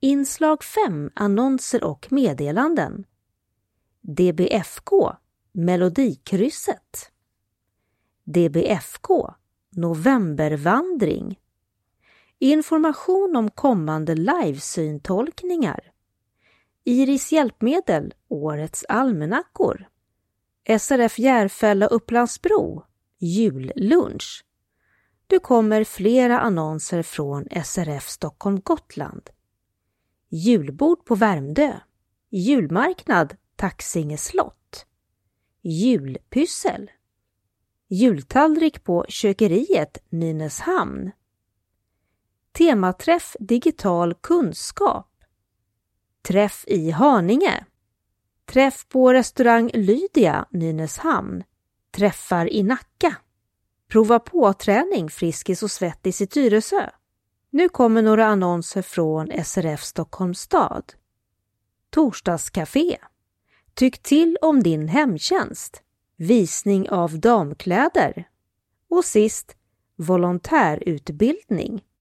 Inslag 5 annonser och meddelanden. DBFK Melodikrysset. DBFK Novembervandring. Information om kommande livesyntolkningar. Iris hjälpmedel Årets almanackor. SRF Järfälla Upplandsbro Jullunch. Du kommer flera annonser från SRF Stockholm Gotland. Julbord på Värmdö. Julmarknad Taxinge slott. Julpyssel. Jultallrik på kökeriet Nynäshamn. Tematräff digital kunskap. Träff i Haninge. Träff på restaurang Lydia Nynäshamn. Träffar i Nacka. Prova på träning Friskis och Svettis i Tyresö. Nu kommer några annonser från SRF Stockholms stad. Torsdagscafé. Tyck till om din hemtjänst. Visning av damkläder. Och sist, volontärutbildning.